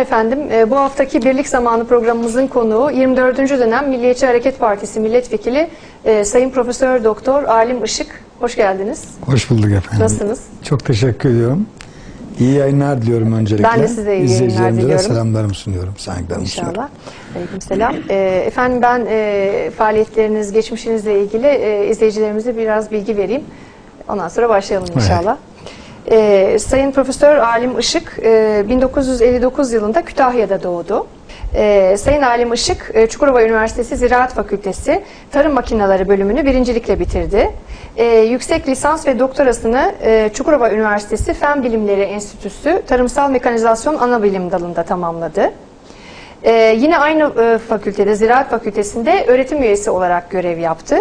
efendim. Bu haftaki Birlik Zamanı programımızın konuğu 24. dönem Milliyetçi Hareket Partisi Milletvekili Sayın Profesör Doktor Alim Işık. Hoş geldiniz. Hoş bulduk efendim. Nasılsınız? Çok teşekkür ediyorum. İyi yayınlar diliyorum öncelikle. Ben de size iyi yayınlar diliyorum. Selamlarımı sunuyorum. Saygılarımı sunuyorum. İnşallah. Aleykümselam. Efendim ben faaliyetleriniz, geçmişinizle ilgili izleyicilerimize biraz bilgi vereyim. Ondan sonra başlayalım inşallah. Sayın Profesör Alim Işık 1959 yılında Kütahya'da doğdu. Sayın Alim Işık Çukurova Üniversitesi Ziraat Fakültesi Tarım Makineleri bölümünü birincilikle bitirdi. Yüksek lisans ve doktorasını Çukurova Üniversitesi Fen Bilimleri Enstitüsü Tarımsal Mekanizasyon Anabilim dalında tamamladı. Yine aynı fakültede, Ziraat Fakültesi'nde öğretim üyesi olarak görev yaptı.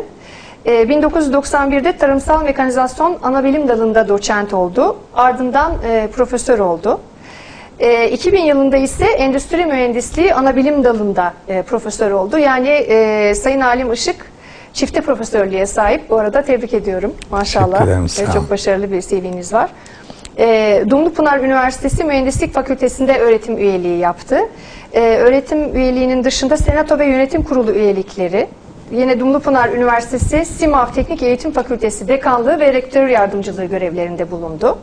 1991'de Tarımsal Mekanizasyon Anabilim dalında doçent oldu. Ardından profesör oldu. 2000 yılında ise Endüstri Mühendisliği Anabilim dalında profesör oldu. Yani Sayın Alim Işık çifte profesörlüğe sahip. Bu arada tebrik ediyorum. Maşallah. Çok başarılı bir CV'niz var. Dumlupınar Üniversitesi Mühendislik Fakültesi'nde öğretim üyeliği yaptı. Öğretim üyeliğinin dışında Senato ve Yönetim Kurulu üyelikleri, yine Dumlupınar Üniversitesi SİMAV Teknik Eğitim Fakültesi Dekanlığı ve Rektör Yardımcılığı görevlerinde bulundu.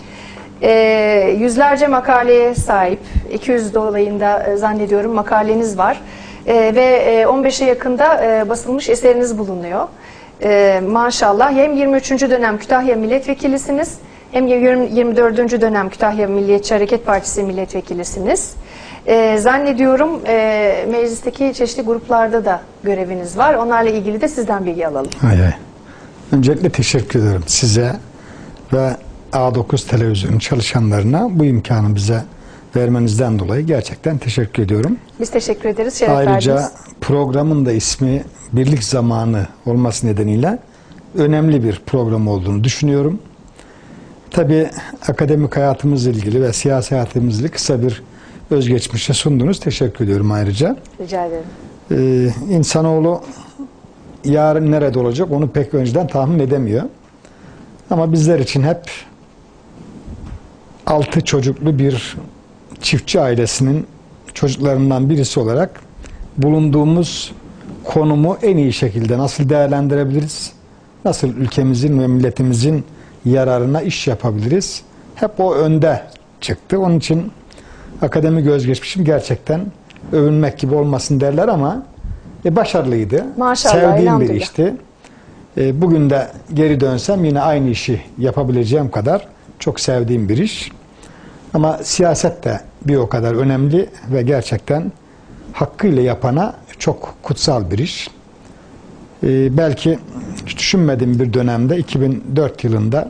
Yüzlerce makaleye sahip, 200 dolayında zannediyorum makaleniz var. Ve 15'e yakında basılmış eseriniz bulunuyor. Maşallah hem 23. dönem Kütahya Milletvekilisiniz, hem 24. dönem Kütahya Milliyetçi Hareket Partisi Milletvekilisiniz. Zannediyorum meclisteki çeşitli gruplarda da göreviniz var. Onlarla ilgili de sizden bilgi alalım. Öncelikle teşekkür ederim size ve A9 televizyon çalışanlarına bu imkanı bize vermenizden dolayı gerçekten teşekkür ediyorum. Biz teşekkür ederiz. Şeref Ayrıca verdiniz. Programın da ismi Birlik Zamanı olması nedeniyle önemli bir program olduğunu düşünüyorum. Tabii akademik hayatımızla ilgili ve siyasi hayatımızla ilgili kısa bir özgeçmişe sundunuz. Teşekkür ediyorum ayrıca. Rica ederim. İnsanoğlu yarın nerede olacak onu pek önceden tahmin edemiyor. Ama bizler için hep 6 çocuklu bir çiftçi ailesinin çocuklarından birisi olarak bulunduğumuz konumu en iyi şekilde nasıl değerlendirebiliriz? Nasıl ülkemizin ve milletimizin yararına iş yapabiliriz? Hep o önde çıktı. Onun için akademik özgeçmişim gerçekten övünmek gibi olmasın derler ama başarılıydı. Maşallah, sevdiğim bir işti. Bugün de geri dönsem yine aynı işi yapabileceğim kadar çok sevdiğim bir iş. Ama siyaset de bir o kadar önemli ve gerçekten hakkıyla yapana çok kutsal bir iş. Belki hiç düşünmediğim bir dönemde 2004 yılında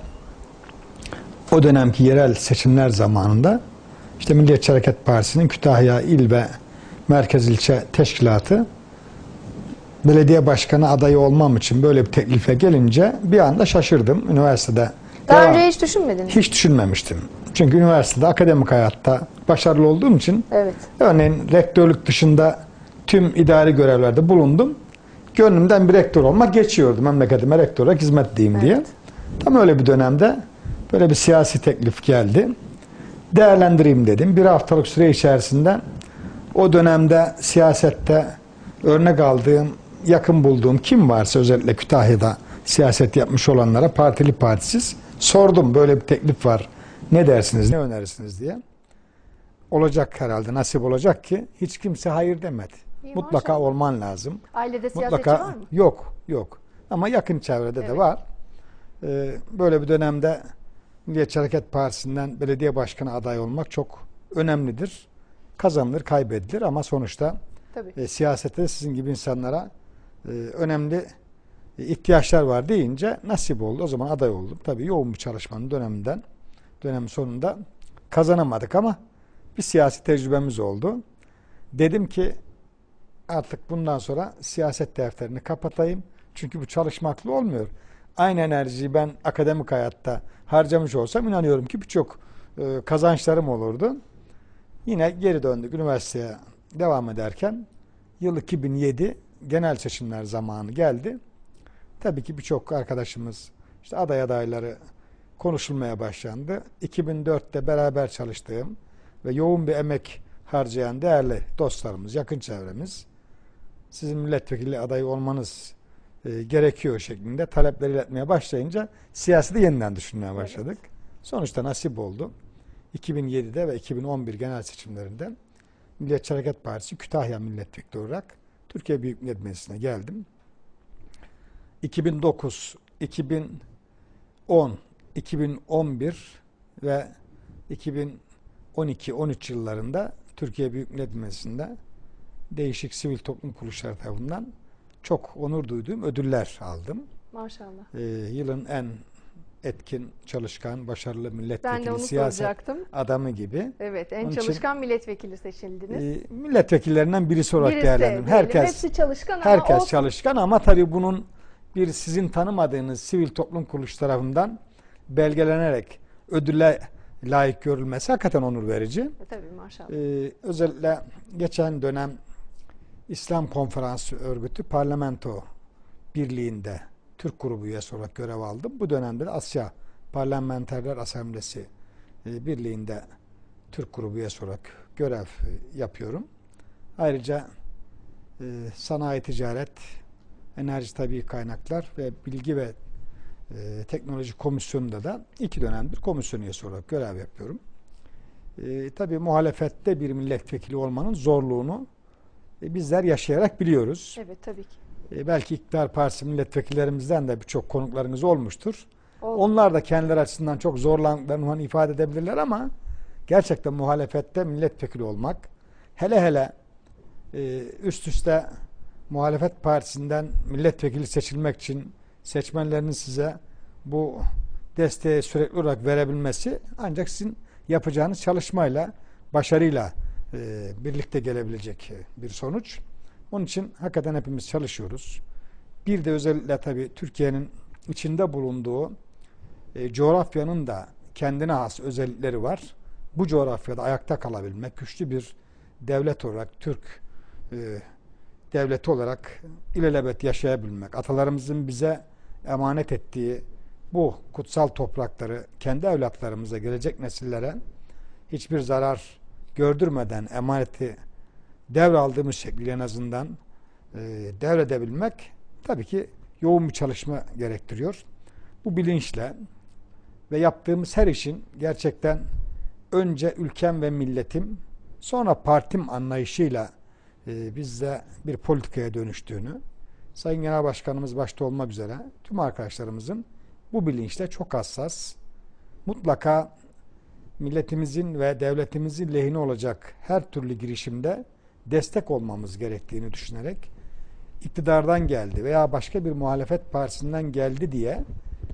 o dönemki yerel seçimler zamanında işte Milliyetçi Hareket Partisi'nin Kütahya İl ve Merkez İlçe Teşkilatı belediye başkanı adayı olmam için böyle bir teklife gelince bir anda şaşırdım. Üniversitede daha önce hiç düşünmediniz? Hiç düşünmemiştim. Çünkü üniversitede akademik hayatta başarılı olduğum için örneğin rektörlük dışında tüm idari görevlerde bulundum. Gönlümden bir rektör olmak geçiyordu. Memleketime rektör olarak hizmet edeyim diye. Tam öyle bir dönemde böyle bir siyasi teklif geldi. Değerlendireyim dedim. Bir haftalık süre içerisinde o dönemde siyasette örnek aldığım, yakın bulduğum kim varsa özellikle Kütahya'da siyaset yapmış olanlara partili partisiz sordum. Böyle bir teklif var. Ne dersiniz, ne önerirsiniz diye. Olacak herhalde, nasip olacak ki hiç kimse hayır demedi. Mutlaka olman lazım. Ailede siyasetçi var mı? Yok. Ama yakın çevrede de var. Böyle bir dönemde Milliyetçi Hareket Partisi'nden belediye başkanı aday olmak çok önemlidir. Kazanılır, kaybedilir ama sonuçta siyasette sizin gibi insanlara önemli ihtiyaçlar var deyince nasip oldu. O zaman aday oldum. Tabii yoğun bir çalışmanın dönemin sonunda kazanamadık ama bir siyasi tecrübemiz oldu. Dedim ki artık bundan sonra siyaset defterini kapatayım. Çünkü bu çalışmakla olmuyor. Aynı enerjiyi ben akademik hayatta harcamış olsam inanıyorum ki birçok kazançlarım olurdu. Yine geri döndük üniversiteye devam ederken yıl 2007 genel seçimler zamanı geldi. Tabii ki birçok arkadaşımız işte aday adayları konuşulmaya başlandı. 2004'te beraber çalıştığım ve yoğun bir emek harcayan değerli dostlarımız, yakın çevremiz, sizin milletvekili adayı olmanız gerekiyor şeklinde talepleri iletmeye başlayınca siyaseti yeniden düşünmeye başladık. Evet. Sonuçta nasip oldu. 2007'de ve 2011 genel seçimlerinde Milliyetçi Hareket Partisi Kütahya milletvekili olarak Türkiye Büyük Millet Meclisi'ne geldim. 2009, 2010, 2011 ve 2012-13 yıllarında Türkiye Büyük Millet Meclisi'nde değişik sivil toplum kuruluşları tarafından çok onur duyduğum ödüller aldım. Maşallah. Yılın en etkin, çalışkan, başarılı Ben de milletvekili, onu siyaset soracaktım. adamı gibi. Evet, en Onun için, çalışkan milletvekili seçildiniz. Milletvekillerinden birisi olarak Birisi değerlendim. diyelim. Herkes Hepsi çalışkan ama herkes o çalışkan ama tabii bunun bir sizin tanımadığınız sivil toplum kuruluşu tarafından belgelenerek ödülle layık görülmesi hakikaten onur verici. tabii maşallah. Özellikle geçen dönem İslam Konferansı Örgütü Parlamento Birliği'nde Türk grubu üyesi olarak görev aldım. Bu dönemde de Asya Parlamenterler Asamblesi Birliği'nde Türk grubu üyesi olarak görev yapıyorum. Ayrıca sanayi, ticaret, enerji, tabii kaynaklar ve bilgi ve teknoloji komisyonunda da 2 dönemdir komisyon üyesi olarak görev yapıyorum. Tabii muhalefette bir milletvekili olmanın zorluğunu bizler yaşayarak biliyoruz. Evet, tabii ki. Belki iktidar partisi milletvekillerimizden de birçok konuklarınız olmuştur. Oldu. Onlar da kendileri açısından çok zorlandıklarını ifade edebilirler ama gerçekten muhalefette milletvekili olmak, hele hele üst üste muhalefet partisinden milletvekili seçilmek için seçmenlerinin size bu desteği sürekli olarak verebilmesi ancak sizin yapacağınız çalışmayla, başarıyla birlikte gelebilecek bir sonuç. Onun için hakikaten hepimiz çalışıyoruz. Bir de özellikle tabii Türkiye'nin içinde bulunduğu coğrafyanın da kendine has özellikleri var. Bu coğrafyada ayakta kalabilmek, güçlü bir devlet olarak, Türk devleti olarak ilelebet yaşayabilmek, atalarımızın bize emanet ettiği bu kutsal toprakları kendi evlatlarımıza, gelecek nesillere hiçbir zarar gördürmeden emaneti devraldığımız şekilde en azından devredebilmek tabii ki yoğun bir çalışma gerektiriyor. Bu bilinçle ve yaptığımız her işin gerçekten önce ülkem ve milletim, sonra partim anlayışıyla bizde bir politikaya dönüştüğünü, Sayın Genel Başkanımız başta olmak üzere tüm arkadaşlarımızın bu bilinçle çok hassas, mutlaka milletimizin ve devletimizin lehine olacak her türlü girişimde destek olmamız gerektiğini düşünerek iktidardan geldi veya başka bir muhalefet partisinden geldi diye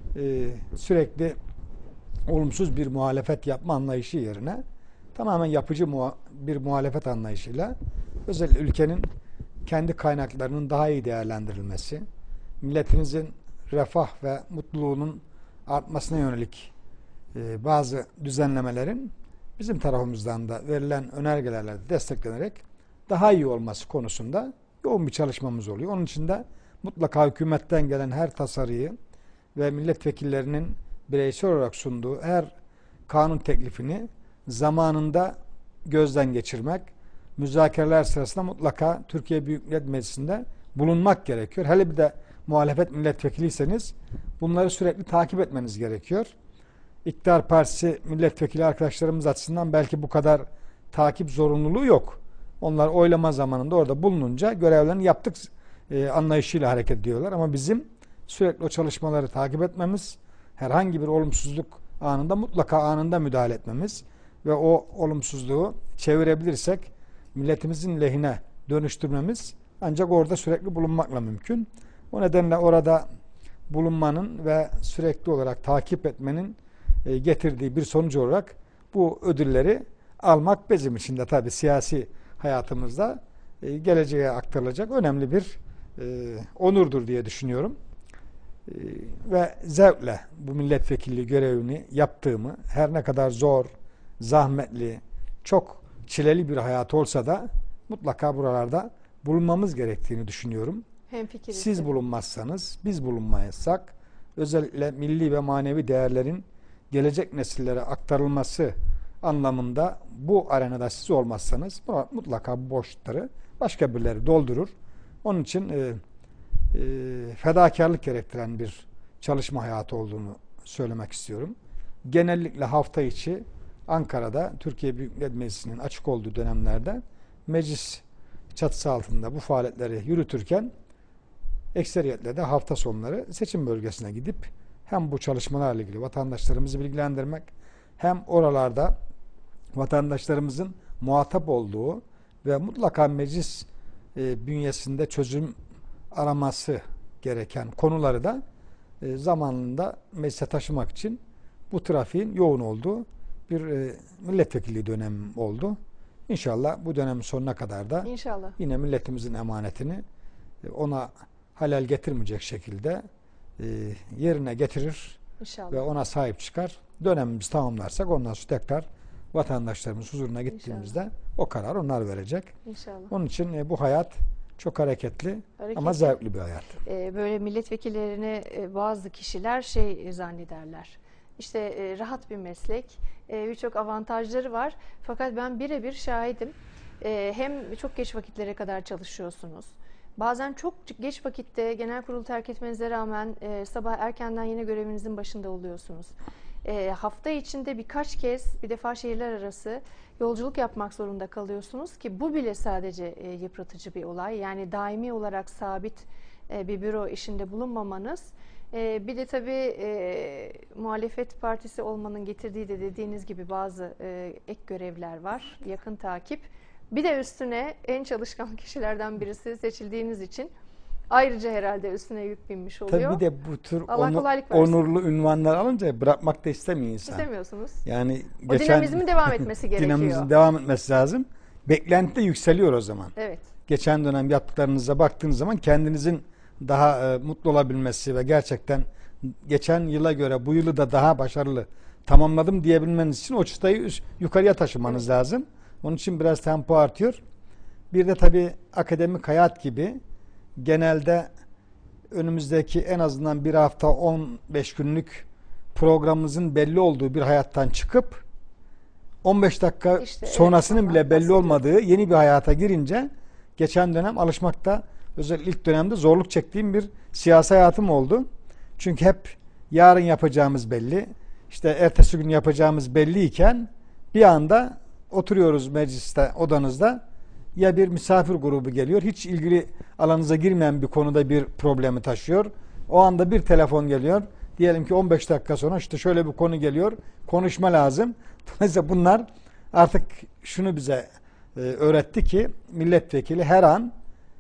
sürekli olumsuz bir muhalefet yapma anlayışı yerine tamamen yapıcı bir muhalefet anlayışıyla özellikle ülkenin kendi kaynaklarının daha iyi değerlendirilmesi, milletimizin refah ve mutluluğunun artmasına yönelik bazı düzenlemelerin bizim tarafımızdan da verilen önergelerle desteklenerek daha iyi olması konusunda yoğun bir çalışmamız oluyor. Onun için de mutlaka hükümetten gelen her tasarıyı ve milletvekillerinin bireysel olarak sunduğu her kanun teklifini zamanında gözden geçirmek, müzakereler sırasında mutlaka Türkiye Büyük Millet Meclisi'nde bulunmak gerekiyor. Hele bir de muhalefet milletvekiliyseniz bunları sürekli takip etmeniz gerekiyor. İktidar Partisi milletvekili arkadaşlarımız açısından belki bu kadar takip zorunluluğu yok. Onlar oylama zamanında orada bulununca görevlerini yaptık anlayışıyla hareket ediyorlar. Ama bizim sürekli o çalışmaları takip etmemiz, herhangi bir olumsuzluk anında mutlaka anında müdahale etmemiz ve o olumsuzluğu çevirebilirsek milletimizin lehine dönüştürmemiz ancak orada sürekli bulunmakla mümkün. O nedenle orada bulunmanın ve sürekli olarak takip etmenin getirdiği bir sonuç olarak bu ödülleri almak bizim için de tabii siyasi hayatımızda geleceğe aktarılacak önemli bir onurdur diye düşünüyorum. Ve zevkle bu milletvekilliği görevini yaptığımı, her ne kadar zor, zahmetli, çok çileli bir hayat olsa da mutlaka buralarda bulunmamız gerektiğini düşünüyorum. Hemfikiriz. Siz bulunmazsanız, biz bulunmayızsak özellikle milli ve manevi değerlerin gelecek nesillere aktarılması anlamında bu arenada siz olmazsanız mutlaka bu boşlukları başka birileri doldurur. Onun için fedakarlık gerektiren bir çalışma hayatı olduğunu söylemek istiyorum. Genellikle hafta içi Ankara'da Türkiye Büyük Millet Meclisi'nin açık olduğu dönemlerde meclis çatısı altında bu faaliyetleri yürütürken ekseriyetle de hafta sonları seçim bölgesine gidip hem bu çalışmalarla ilgili vatandaşlarımızı bilgilendirmek hem oralarda vatandaşlarımızın muhatap olduğu ve mutlaka meclis bünyesinde çözüm araması gereken konuları da zamanında meclise taşımak için bu trafiğin yoğun olduğu bir milletvekilliği dönemim oldu. İnşallah bu dönemin sonuna kadar da İnşallah. yine milletimizin emanetini ona halel getirmeyecek şekilde yerine getirir İnşallah. ve ona sahip çıkar. Dönemimizi tamamlarsak ondan sonra tekrar vatandaşlarımız huzuruna gittiğimizde o karar onlar verecek. İnşallah. Onun için bu hayat çok hareketli ama zevkli bir hayat. Böyle milletvekillerini bazı kişiler zannederler. İşte rahat bir meslek, birçok avantajları var. Fakat ben birebir şahidim. Hem çok geç vakitlere kadar çalışıyorsunuz. Bazen çok geç vakitte genel kurulu terk etmenize rağmen sabah erkenden yine görevinizin başında oluyorsunuz. Hafta içinde birkaç kez bir defa şehirler arası yolculuk yapmak zorunda kalıyorsunuz ki bu bile sadece yıpratıcı bir olay. Yani daimi olarak sabit bir büro işinde bulunmamanız. Bir de tabii muhalefet partisi olmanın getirdiği de dediğiniz gibi bazı ek görevler var. Yakın takip. Bir de üstüne en çalışkan kişilerden birisi seçildiğiniz için ayrıca herhalde üstüne yük binmiş oluyor. Tabii bir de bu tür onurlu ünvanlar alınca bırakmak da istemiyor insan. İstemiyorsunuz. Yani o dinamizmin devam etmesi gerekiyor. Dinamizmin devam etmesi lazım. Beklenti de yükseliyor o zaman. Evet. Geçen dönem yaptıklarınıza baktığınız zaman kendinizin daha mutlu olabilmesi ve gerçekten geçen yıla göre bu yılı da daha başarılı tamamladım diyebilmeniz için o çıtayı yukarıya taşımanız lazım. Onun için biraz tempo artıyor. Bir de tabii akademik hayat gibi genelde önümüzdeki en azından bir hafta 15 günlük programımızın belli olduğu bir hayattan çıkıp 15 dakika sonrasının bile belli olmadığı yeni bir hayata girince geçen dönem alışmakta özellikle ilk dönemde zorluk çektiğim bir siyasi hayatım oldu. Çünkü hep yarın yapacağımız belli, işte ertesi gün yapacağımız belliyken bir anda oturuyoruz mecliste, odanızda, ya bir misafir grubu geliyor, hiç ilgili alanınıza girmeyen bir konuda bir problemi taşıyor. O anda bir telefon geliyor. Diyelim ki 15 dakika sonra işte şöyle bir konu geliyor, konuşma lazım. Dolayısıyla bunlar artık şunu bize öğretti ki milletvekili her an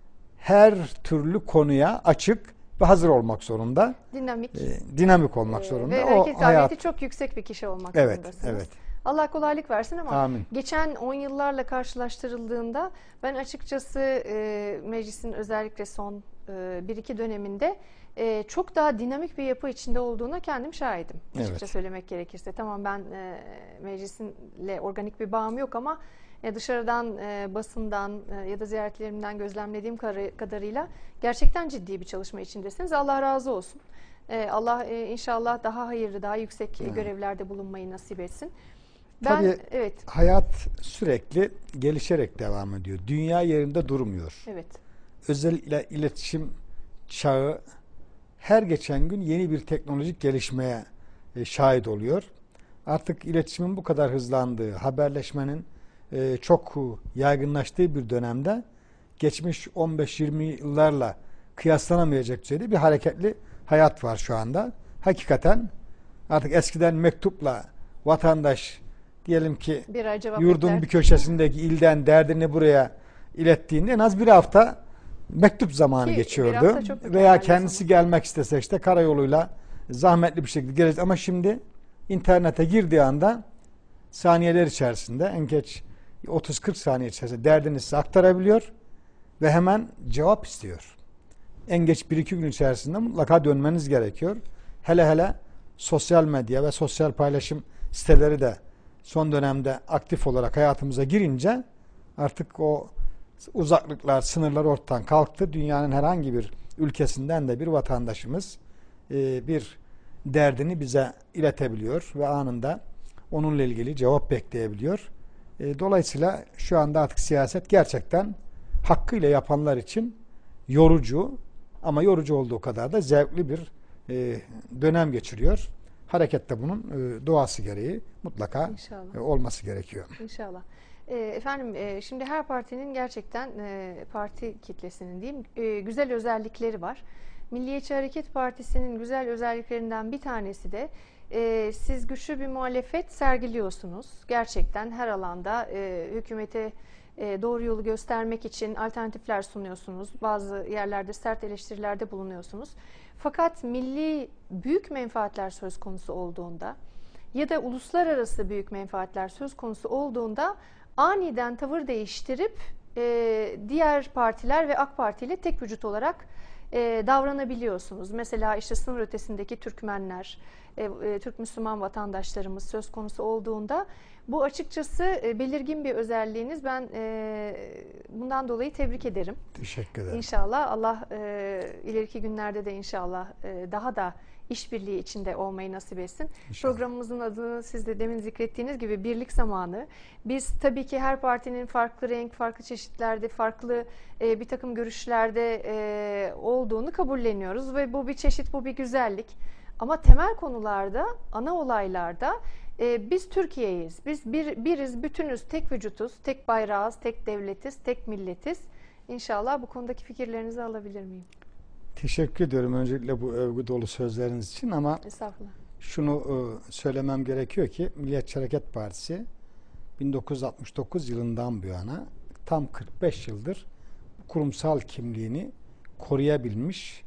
her türlü konuya açık ve hazır olmak zorunda. Dinamik olmak zorunda. Ve hareket kabiliyeti çok yüksek bir kişi olmak zorundasınız. Evet. Allah kolaylık versin ama amin. Geçen 10 yıllarla karşılaştırıldığında ben açıkçası meclisin özellikle son 1-2 döneminde çok daha dinamik bir yapı içinde olduğuna kendim şahidim. Açıkça söylemek gerekirse. Tamam, ben meclisinle organik bir bağım yok ama dışarıdan, basından ya da ziyaretlerimden gözlemlediğim kadarıyla gerçekten ciddi bir çalışma içindesiniz. Allah razı olsun. Allah inşallah daha hayırlı, daha yüksek görevlerde bulunmayı nasip etsin. Tabii hayat sürekli gelişerek devam ediyor. Dünya yerinde durmuyor. Evet. Özellikle iletişim çağı her geçen gün yeni bir teknolojik gelişmeye şahit oluyor. Artık iletişimin bu kadar hızlandığı, haberleşmenin çok yaygınlaştığı bir dönemde geçmiş 15-20 yıllarla kıyaslanamayacak düzeyde bir hareketli hayat var şu anda. Hakikaten artık eskiden mektupla vatandaş diyelim ki yurdun bir köşesindeki ilden derdini buraya ilettiğinde en az bir hafta mektup zamanı geçiyordu. Veya kendisi gelmek istese işte karayoluyla zahmetli bir şekilde gelecek. Ama şimdi internete girdiği anda saniyeler içerisinde, en geç 30-40 saniye içerisinde derdini size aktarabiliyor ve hemen cevap istiyor. En geç 1-2 gün içerisinde mutlaka dönmeniz gerekiyor. Hele sosyal medya ve sosyal paylaşım siteleri de son dönemde aktif olarak hayatımıza girince artık o uzaklıklar, sınırlar ortadan kalktı. Dünyanın herhangi bir ülkesinden de bir vatandaşımız bir derdini bize iletebiliyor ve anında onunla ilgili cevap bekleyebiliyor. Dolayısıyla şu anda artık siyaset gerçekten hakkıyla yapanlar için yorucu, ama yorucu olduğu kadar da zevkli bir dönem geçiriyor. Harekette bunun doğası gereği mutlaka olması gerekiyor. İnşallah. Efendim, şimdi her partinin gerçekten parti kitlesinin diyeyim güzel özellikleri var. Milliyetçi Hareket Partisi'nin güzel özelliklerinden bir tanesi de siz güçlü bir muhalefet sergiliyorsunuz. Gerçekten her alanda hükümete doğru yolu göstermek için alternatifler sunuyorsunuz. Bazı yerlerde sert eleştirilerde bulunuyorsunuz. Fakat milli büyük menfaatler söz konusu olduğunda ya da uluslararası büyük menfaatler söz konusu olduğunda aniden tavır değiştirip diğer partiler ve AK Parti ile tek vücut olarak davranabiliyorsunuz. Mesela işte sınır ötesindeki Türkmenler, Türk Müslüman vatandaşlarımız söz konusu olduğunda bu açıkçası belirgin bir özelliğiniz. Ben bundan dolayı tebrik ederim. Teşekkür ederim. İnşallah Allah ileriki günlerde de inşallah daha da işbirliği içinde olmayı nasip etsin. İnşallah. Programımızın adını siz de demin zikrettiğiniz gibi birlik zamanı. Biz tabii ki her partinin farklı renk, farklı çeşitlerde, farklı bir takım görüşlerde olduğunu kabulleniyoruz ve bu bir çeşit, bu bir güzellik. Ama temel konularda, ana olaylarda biz Türkiye'yiz. Biz biriz, bütünüz, tek vücutuz, tek bayrağız, tek devletiz, tek milletiz. İnşallah bu konudaki fikirlerinizi alabilir miyim? Teşekkür ediyorum öncelikle bu övgü dolu sözleriniz için, ama şunu söylemem gerekiyor ki Milliyetçi Hareket Partisi 1969 yılından bu yana tam 45 yıldır kurumsal kimliğini koruyabilmiş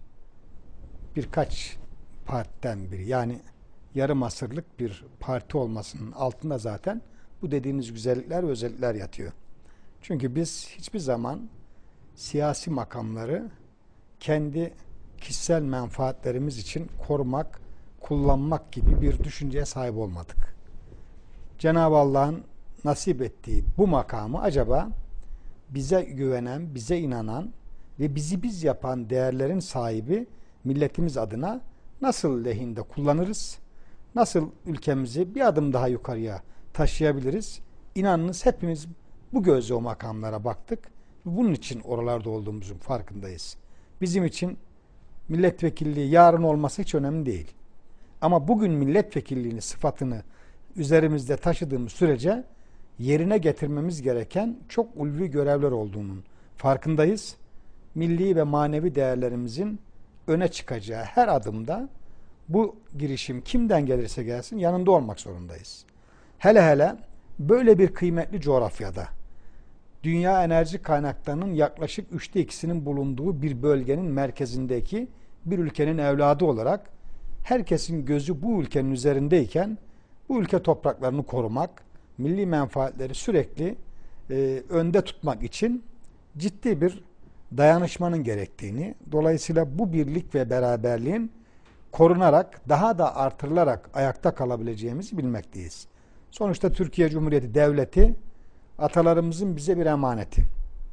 birkaç partiden biri. Yani yarım asırlık bir parti olmasının altında zaten bu dediğiniz güzellikler ve özellikler yatıyor. Çünkü biz hiçbir zaman siyasi makamları kendi kişisel menfaatlerimiz için korumak, kullanmak gibi bir düşünceye sahip olmadık. Cenab-ı Allah'ın nasip ettiği bu makamı acaba bize güvenen, bize inanan ve bizi biz yapan değerlerin sahibi milletimiz adına nasıl lehinde kullanırız? Nasıl ülkemizi bir adım daha yukarıya taşıyabiliriz? İnanınız hepimiz bu gözle o makamlara baktık. Bunun için oralarda olduğumuzun farkındayız. Bizim için milletvekilliği yarın olması hiç önemli değil. Ama bugün milletvekilliğini, sıfatını üzerimizde taşıdığımız sürece yerine getirmemiz gereken çok ulvi görevler olduğunun farkındayız. Milli ve manevi değerlerimizin öne çıkacağı her adımda bu girişim kimden gelirse gelsin yanında olmak zorundayız. Hele hele böyle bir kıymetli coğrafyada, dünya enerji kaynaklarının yaklaşık 2/3'ünün bulunduğu bir bölgenin merkezindeki bir ülkenin evladı olarak herkesin gözü bu ülkenin üzerindeyken bu ülke topraklarını korumak, milli menfaatleri sürekli önde tutmak için ciddi bir dayanışmanın gerektiğini, dolayısıyla bu birlik ve beraberliğin korunarak, daha da artırılarak ayakta kalabileceğimizi bilmekteyiz. Sonuçta Türkiye Cumhuriyeti Devleti atalarımızın bize bir emaneti.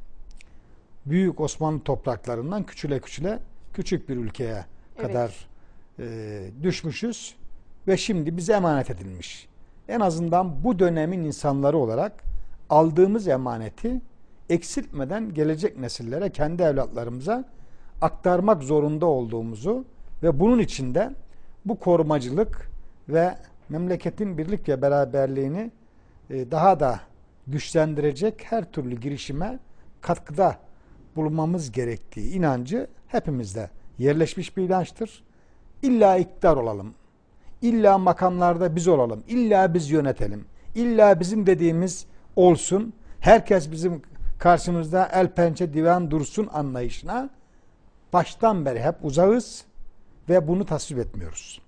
Büyük Osmanlı topraklarından küçüle küçüle küçük bir ülkeye kadar düşmüşüz ve şimdi bize emanet edilmiş. En azından bu dönemin insanları olarak aldığımız emaneti eksiltmeden gelecek nesillere, kendi evlatlarımıza aktarmak zorunda olduğumuzu ve bunun için de bu korumacılık ve memleketin birlik ve beraberliğini daha da güçlendirecek her türlü girişime katkıda bulunmamız gerektiği inancı hepimizde yerleşmiş bir inançtır. İlla iktidar olalım, illa makamlarda biz olalım, illa biz yönetelim, illa bizim dediğimiz olsun, herkes bizim karşımızda el pençe divan dursun anlayışına baştan beri hep uzağız ve bunu tasvip etmiyoruz.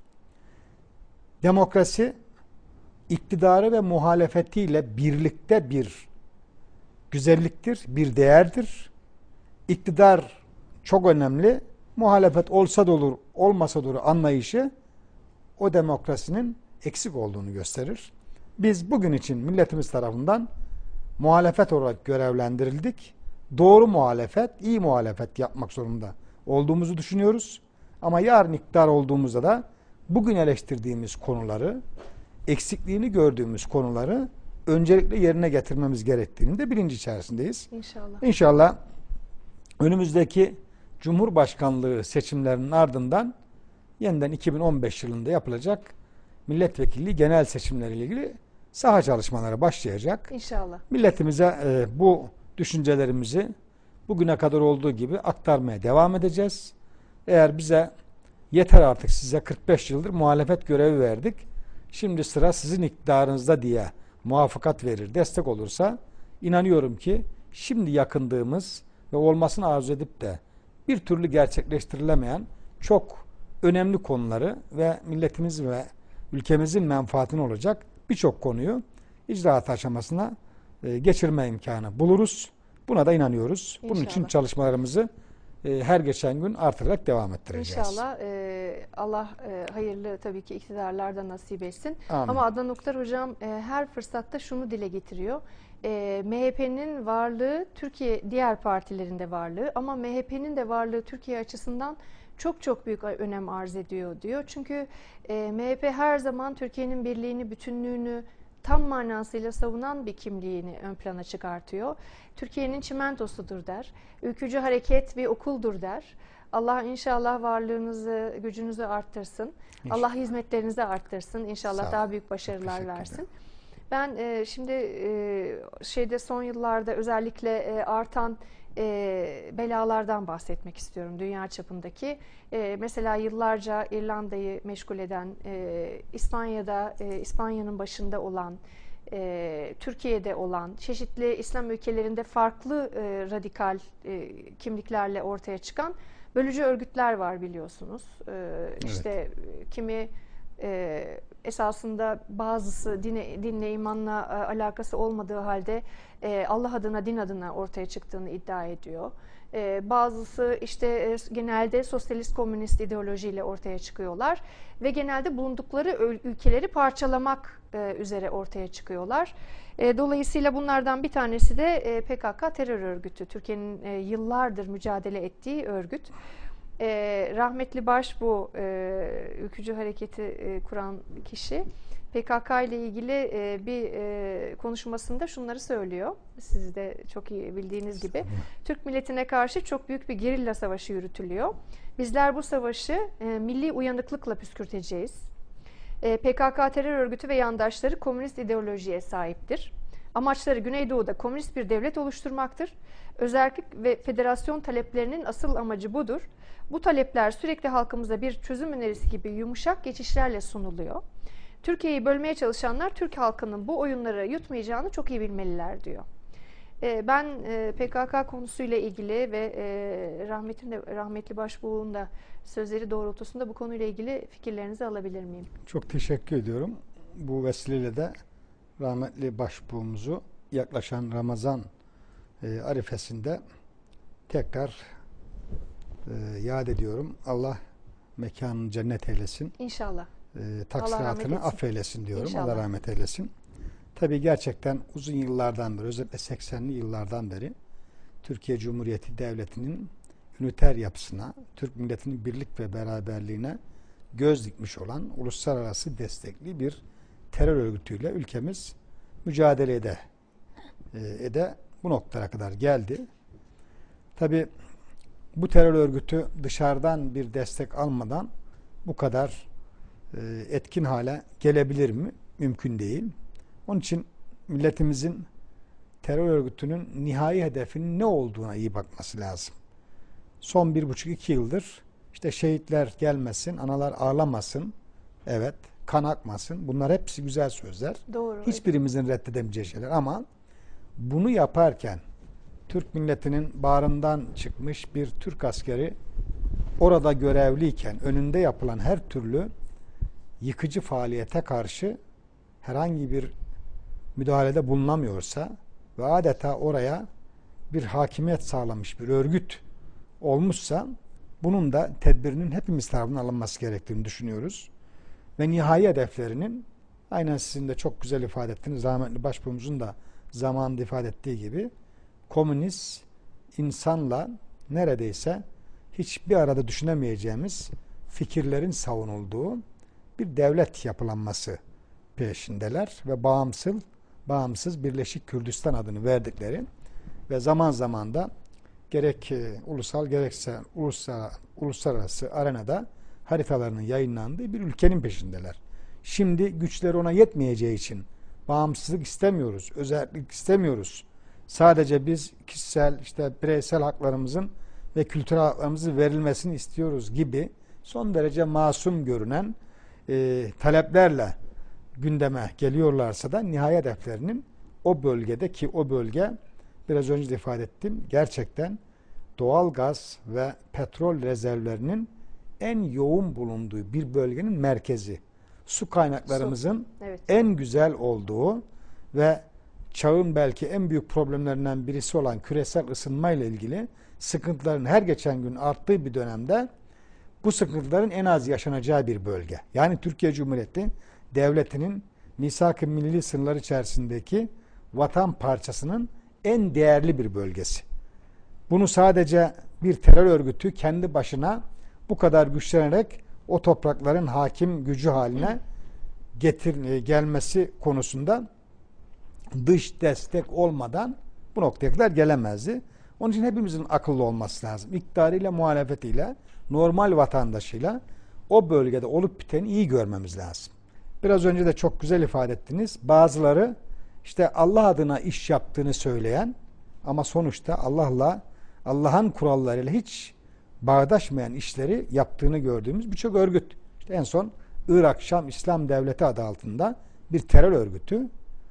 Demokrasi iktidarı ve muhalefetiyle birlikte bir güzelliktir, bir değerdir. İktidar çok önemli, muhalefet olsa da olur, olmasa da olur anlayışı o demokrasinin eksik olduğunu gösterir. Biz bugün için milletimiz tarafından muhalefet olarak görevlendirildik. Doğru muhalefet, iyi muhalefet yapmak zorunda olduğumuzu düşünüyoruz. Ama yarın iktidar olduğumuzda da bugün eleştirdiğimiz konuları eksikliğini gördüğümüz konuları öncelikle yerine getirmemiz gerektiğinin de bilinci içerisindeyiz. İnşallah. İnşallah önümüzdeki Cumhurbaşkanlığı seçimlerinin ardından yeniden 2015 yılında yapılacak milletvekilliği genel seçimleriyle ilgili saha çalışmaları başlayacak. İnşallah. Milletimize bu düşüncelerimizi bugüne kadar olduğu gibi aktarmaya devam edeceğiz. Eğer bize yeter artık, size 45 yıldır muhalefet görevi verdik, şimdi sıra sizin iktidarınızda diye muvaffakat verir, destek olursa inanıyorum ki şimdi yakındığımız ve olmasını arzu edip de bir türlü gerçekleştirilemeyen çok önemli konuları ve milletimiz ve ülkemizin menfaatine olacak birçok konuyu icraat aşamasına geçirme imkanı buluruz. Buna da inanıyoruz. İnşallah. Bunun için çalışmalarımızı her geçen gün artarak devam ettireceğiz. İnşallah Allah hayırlı tabii ki iktidarlar da nasip etsin. Amin. Ama Adnan Oktar Hocam her fırsatta şunu dile getiriyor. MHP'nin varlığı Türkiye diğer partilerin de varlığı ama MHP'nin de varlığı Türkiye açısından çok çok büyük önem arz ediyor diyor. Çünkü MHP her zaman Türkiye'nin birliğini, bütünlüğünü tam manasıyla savunan bir kimliğini ön plana çıkartıyor. Türkiye'nin çimentosudur der. Ülkücü hareket bir okuldur der. Allah inşallah varlığınızı, gücünüzü arttırsın. İnşallah. Allah hizmetlerinizi arttırsın. İnşallah daha büyük başarılar versin. Ben şimdi son yıllarda özellikle artan belalardan bahsetmek istiyorum dünya çapındaki. Mesela yıllarca İrlanda'yı meşgul eden, İspanya'nın başında olan, Türkiye'de olan, çeşitli İslam ülkelerinde farklı radikal kimliklerle ortaya çıkan bölücü örgütler var biliyorsunuz. Evet. İşte kimi esasında bazısı dinle imanla alakası olmadığı halde Allah adına, din adına ortaya çıktığını iddia ediyor. Bazısı işte genelde sosyalist komünist ideolojiyle ortaya çıkıyorlar ve genelde bulundukları ülkeleri parçalamak üzere ortaya çıkıyorlar. Dolayısıyla bunlardan bir tanesi de PKK terör örgütü. Türkiye'nin yıllardır mücadele ettiği örgüt. Rahmetli Başbuğ, ülkücü hareketi kuran kişi, PKK ile ilgili bir konuşmasında şunları söylüyor. Siz de çok iyi bildiğiniz gibi. Türk milletine karşı çok büyük bir gerilla savaşı yürütülüyor. Bizler bu savaşı milli uyanıklıkla püskürteceğiz. PKK terör örgütü ve yandaşları komünist ideolojiye sahiptir. Amaçları Güneydoğu'da komünist bir devlet oluşturmaktır. Özerklik ve federasyon taleplerinin asıl amacı budur. Bu talepler sürekli halkımıza bir çözüm önerisi gibi yumuşak geçişlerle sunuluyor. Türkiye'yi bölmeye çalışanlar Türk halkının bu oyunları yutmayacağını çok iyi bilmeliler diyor. Ben PKK konusuyla ilgili ve rahmetli Başbuğ'un da sözleri doğrultusunda bu konuyla ilgili fikirlerinizi alabilir miyim? Çok teşekkür ediyorum. Bu vesileyle de rahmetli Başbuğ'umuzu yaklaşan Ramazan arifesinde tekrar yad ediyorum. Allah mekanını cennet eylesin. İnşallah. Taksiratını affeylesin diyorum. İnşallah. Allah rahmet eylesin. Tabii gerçekten uzun yıllardan beri, özellikle 80'li yıllardan beri Türkiye Cumhuriyeti Devleti'nin üniter yapısına, Türk milletinin birlik ve beraberliğine göz dikmiş olan uluslararası destekli bir terör örgütüyle ülkemiz mücadele ede bu noktaya kadar geldi. Tabii bu terör örgütü dışarıdan bir destek almadan bu kadar etkin hale gelebilir mi? Mümkün değil. Onun için milletimizin terör örgütünün nihai hedefinin ne olduğuna iyi bakması lazım. Son 1,5-2 yıldır işte şehitler gelmesin, analar ağlamasın, evet, kan akmasın. Bunlar hepsi güzel sözler. Doğru. Hiçbirimizin reddedemeyeceği şeyler ama bunu yaparken Türk milletinin bağrından çıkmış bir Türk askeri orada görevliyken önünde yapılan her türlü yıkıcı faaliyete karşı herhangi bir müdahalede bulunamıyorsa ve adeta oraya bir hakimiyet sağlamış bir örgüt olmuşsa bunun da tedbirinin hepimiz tarafından alınması gerektiğini düşünüyoruz. Ve nihai hedeflerinin aynen sizin de çok güzel ifade ettiğiniz, rahmetli Başbuğ'umuzun da zamanında ifade ettiği gibi komünist insanla neredeyse hiçbir arada düşünemeyeceğimiz fikirlerin savunulduğu bir devlet yapılanması peşindeler ve bağımsız Birleşik Kürdistan adını verdikleri ve zaman zaman da gerek ulusal gerekse uluslararası arenada haritalarının yayınlandığı bir ülkenin peşindeler. Şimdi güçleri ona yetmeyeceği için bağımsızlık istemiyoruz, özellik istemiyoruz. Sadece biz kişisel, bireysel haklarımızın ve kültürel haklarımızın verilmesini istiyoruz gibi son derece masum görünen taleplerle gündeme geliyorlarsa da nihai hedeflerinin o bölgede, ki o bölge biraz önce de ifade ettim, gerçekten doğal gaz ve petrol rezervlerinin en yoğun bulunduğu bir bölgenin merkezi. Su kaynaklarımızın evet, en güzel olduğu ve çağın belki en büyük problemlerinden birisi olan küresel ısınma ile ilgili sıkıntıların her geçen gün arttığı bir dönemde bu sıkıntıların en az yaşanacağı bir bölge. Yani Türkiye Cumhuriyeti Devleti'nin misak-ı milli sınırları içerisindeki vatan parçasının en değerli bir bölgesi. Bunu sadece bir terör örgütü kendi başına bu kadar güçlenerek o toprakların hakim gücü haline gelmesi konusunda dış destek olmadan bu noktaya kadar gelemezdi. Onun için hepimizin akıllı olması lazım. İktidarıyla, muhalefetiyle, normal vatandaşıyla o bölgede olup biteni iyi görmemiz lazım. Biraz önce de çok güzel ifade ettiniz. Bazıları Allah adına iş yaptığını söyleyen ama sonuçta Allah'ın kurallarıyla hiç bağdaşmayan işleri yaptığını gördüğümüz birçok örgüt. En son Irak Şam İslam Devleti adı altında bir terör örgütü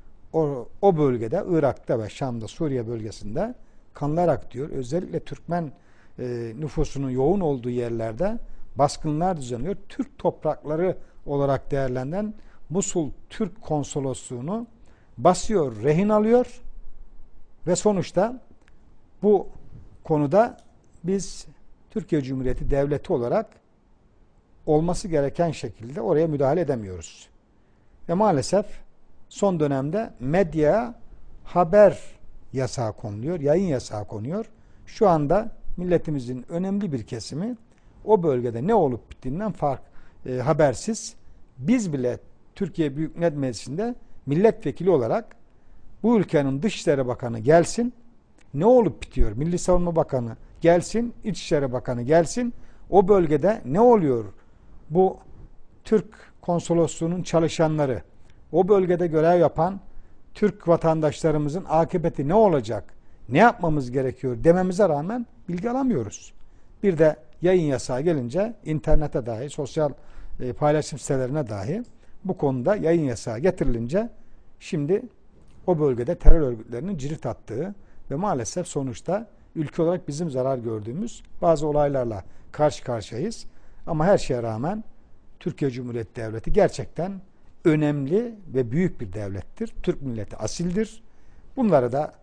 o bölgede, Irak'ta ve Şam'da, Suriye bölgesinde kanlar akıyor. Özellikle Türkmen nüfusunun yoğun olduğu yerlerde baskınlar düzenliyor. Türk toprakları olarak değerlenen Musul Türk Konsolosluğunu basıyor, rehin alıyor ve sonuçta bu konuda biz Türkiye Cumhuriyeti Devleti olarak olması gereken şekilde oraya müdahale edemiyoruz. Ve maalesef son dönemde medya haber yasağı konuluyor, yayın yasağı konuyor. Şu anda milletimizin önemli bir kesimi o bölgede ne olup bittiğinden habersiz. Biz bile Türkiye Büyük Millet Meclisi'nde milletvekili olarak bu ülkenin Dışişleri Bakanı gelsin, ne olup bitiyor? Milli Savunma Bakanı gelsin, İçişleri Bakanı gelsin, o bölgede ne oluyor? Bu Türk konsolosluğunun çalışanları, o bölgede görev yapan Türk vatandaşlarımızın akıbeti ne olacak? Ne yapmamız gerekiyor dememize rağmen bilgi alamıyoruz. Bir de yayın yasağı gelince internete dahi, sosyal paylaşım sitelerine dahi bu konuda yayın yasağı getirilince şimdi o bölgede terör örgütlerinin cirit attığı ve maalesef sonuçta ülke olarak bizim zarar gördüğümüz bazı olaylarla karşı karşıyayız. Ama her şeye rağmen Türkiye Cumhuriyeti Devleti gerçekten önemli ve büyük bir devlettir. Türk milleti asildir. Bunları da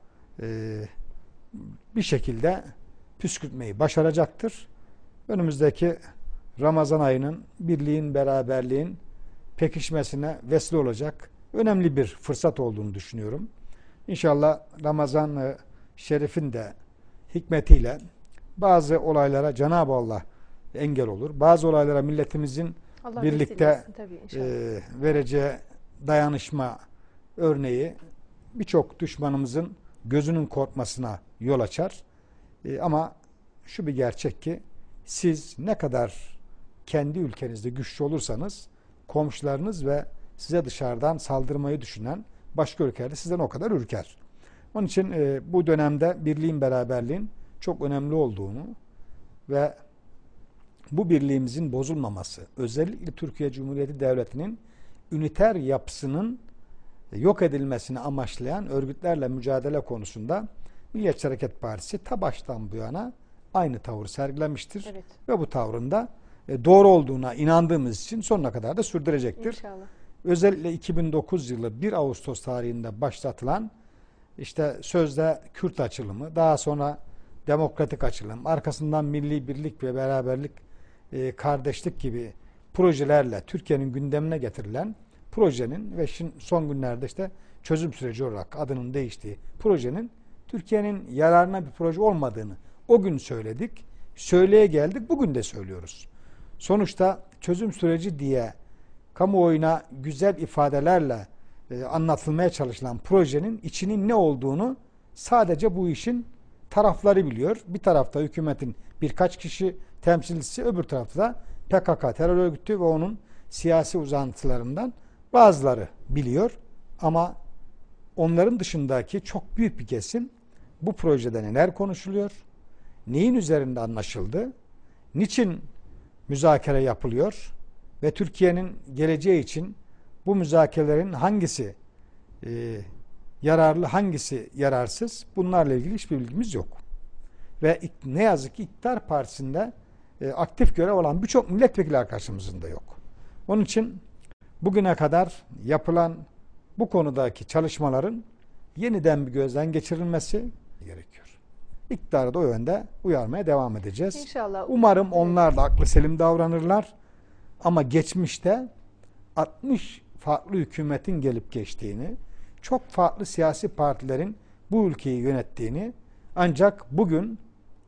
bir şekilde püskürtmeyi başaracaktır. Önümüzdeki Ramazan ayının birliğin, beraberliğin pekişmesine vesile olacak önemli bir fırsat olduğunu düşünüyorum. İnşallah Ramazan-ı Şerif'in de hikmetiyle bazı olaylara Cenab-ı Allah engel olur. Bazı olaylara milletimizin Allah birlikte tabii, vereceği dayanışma örneği birçok düşmanımızın gözünün korkmasına yol açar. Ama şu bir gerçek ki siz ne kadar kendi ülkenizde güçlü olursanız komşularınız ve size dışarıdan saldırmayı düşünen başka ülkelerde sizden o kadar ürker. Onun için bu dönemde birliğin, beraberliğin çok önemli olduğunu ve bu birliğimizin bozulmaması, özellikle Türkiye Cumhuriyeti Devleti'nin üniter yapısının yok edilmesini amaçlayan örgütlerle mücadele konusunda Milliyetçi Hareket Partisi ta baştan bu yana aynı tavır sergilemiştir. Evet. Ve bu tavrında doğru olduğuna inandığımız için sonuna kadar da sürdürecektir. İnşallah. Özellikle 2009 yılı 1 Ağustos tarihinde başlatılan sözde Kürt açılımı, daha sonra demokratik açılım, arkasından milli birlik ve beraberlik, kardeşlik gibi projelerle Türkiye'nin gündemine getirilen projenin ve son günlerde çözüm süreci olarak adının değiştiği projenin Türkiye'nin yararına bir proje olmadığını o gün söyledik. Söyleye geldik, bugün de söylüyoruz. Sonuçta çözüm süreci diye kamuoyuna güzel ifadelerle anlatılmaya çalışılan projenin içinin ne olduğunu sadece bu işin tarafları biliyor. Bir tarafta hükümetin birkaç kişi temsilcisi, öbür tarafta PKK terör örgütü ve onun siyasi uzantılarından bazıları biliyor. Ama onların dışındaki çok büyük bir kesim bu projede neler konuşuluyor, neyin üzerinde anlaşıldı, niçin müzakere yapılıyor ve Türkiye'nin geleceği için bu müzakerelerin hangisi yararlı, hangisi yararsız, bunlarla ilgili hiçbir bilgimiz yok. Ve ne yazık ki iktidar partisinde aktif görev olan birçok milletvekili arkadaşımızın da yok. Onun için bugüne kadar yapılan bu konudaki çalışmaların yeniden bir gözden geçirilmesi gerekiyor. İktidarı da o yönde uyarmaya devam edeceğiz. İnşallah. Umarım onlar da aklı selim davranırlar. Ama geçmişte 60 farklı hükümetin gelip geçtiğini, çok farklı siyasi partilerin bu ülkeyi yönettiğini, ancak bugün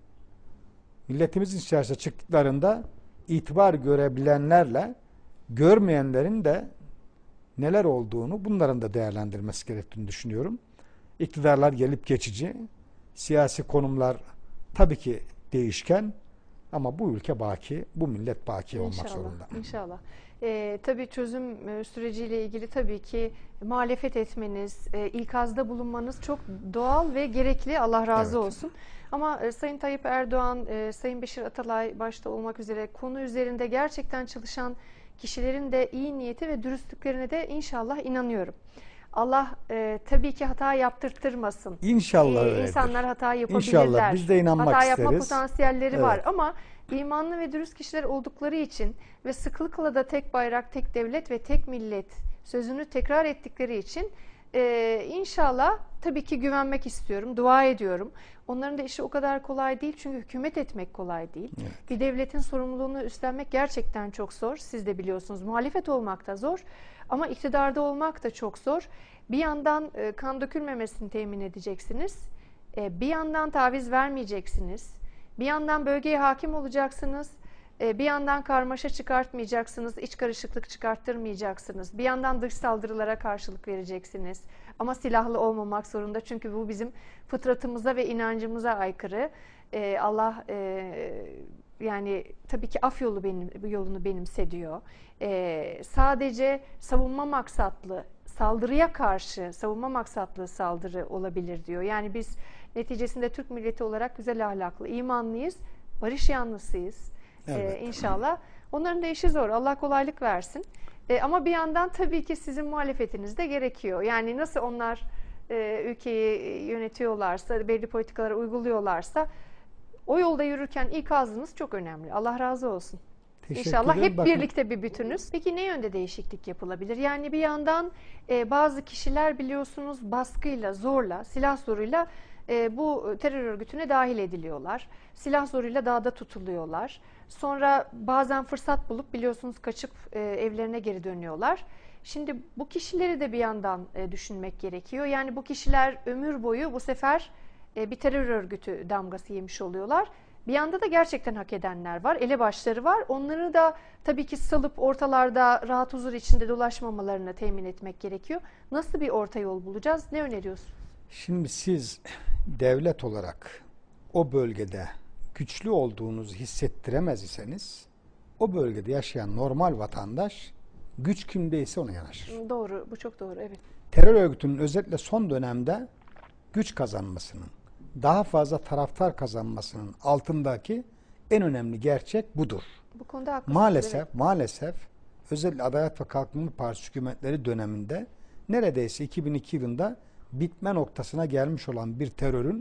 milletimizin içerisine çıktıklarında itibar görebilenlerle görmeyenlerin de neler olduğunu, bunların da değerlendirmesi gerektiğini düşünüyorum. İktidarlar gelip geçici, siyasi konumlar tabii ki değişken ama bu ülke baki, bu millet baki olmak zorunda. İnşallah. Tabii çözüm süreciyle ilgili tabii ki muhalefet etmeniz, ikazda bulunmanız çok doğal ve gerekli. Allah razı olsun. Ama Sayın Tayyip Erdoğan, Sayın Beşir Atalay başta olmak üzere konu üzerinde gerçekten çalışan kişilerin de iyi niyeti ve dürüstlüklerine de inşallah inanıyorum. Allah tabii ki hata yaptırtmasın. İnşallah öyledir. İnsanlar hata yapabilirler. İnşallah biz de inanmak hata isteriz. Hata yapma potansiyelleri var ama imanlı ve dürüst kişiler oldukları için ve sıklıkla da tek bayrak, tek devlet ve tek millet sözünü tekrar ettikleri için inşallah tabii ki güvenmek istiyorum, dua ediyorum. Onların da işi o kadar kolay değil çünkü hükümet etmek kolay değil. Evet. Bir devletin sorumluluğunu üstlenmek gerçekten çok zor. Siz de biliyorsunuz, muhalefet olmak da zor ama iktidarda olmak da çok zor. Bir yandan kan dökülmemesini temin edeceksiniz, bir yandan taviz vermeyeceksiniz, bir yandan bölgeye hakim olacaksınız, bir yandan karmaşa çıkartmayacaksınız, iç karışıklık çıkarttırmayacaksınız. Bir yandan dış saldırılara karşılık vereceksiniz. Ama silahlı olmamak zorunda çünkü bu bizim fıtratımıza ve inancımıza aykırı. Allah yani tabii ki af yolunu benimsediyor. Sadece savunma maksatlı, saldırıya karşı savunma maksatlı saldırı olabilir diyor. Yani biz neticesinde Türk milleti olarak güzel ahlaklı, imanlıyız, barış yanlısıyız. Evet. İnşallah. Onların da işi zor. Allah kolaylık versin. Ama bir yandan tabii ki sizin muhalefetiniz de gerekiyor. Yani nasıl onlar ülkeyi yönetiyorlarsa, belli politikaları uyguluyorlarsa o yolda yürürken ikazınız çok önemli. Allah razı olsun. İnşallah hep birlikte bir bütünüz. Peki ne yönde değişiklik yapılabilir? Yani bir yandan bazı kişiler biliyorsunuz baskıyla, zorla, silah zoruyla bu terör örgütüne dahil ediliyorlar. Silah zoruyla dağda tutuluyorlar. Sonra bazen fırsat bulup biliyorsunuz kaçıp evlerine geri dönüyorlar. Şimdi bu kişileri de bir yandan düşünmek gerekiyor. Yani bu kişiler ömür boyu bu sefer bir terör örgütü damgası yemiş oluyorlar. Bir yanda da gerçekten hak edenler var, elebaşları var. Onları da tabii ki salıp ortalarda rahat huzur içinde dolaşmamalarını temin etmek gerekiyor. Nasıl bir orta yol bulacağız? Ne öneriyorsunuz? Şimdi siz devlet olarak o bölgede güçlü olduğunuzu hissettiremez iseniz o bölgede yaşayan normal vatandaş güç kimdeyse ona yanaşır. Doğru, bu çok doğru, evet. Terör örgütünün özellikle son dönemde güç kazanmasının, daha fazla taraftar kazanmasının altındaki en önemli gerçek budur. Bu konuda haklısınız. Maalesef özellikle Adalet ve Kalkınma Partisi hükümetleri döneminde neredeyse 2002 yılında bitme noktasına gelmiş olan bir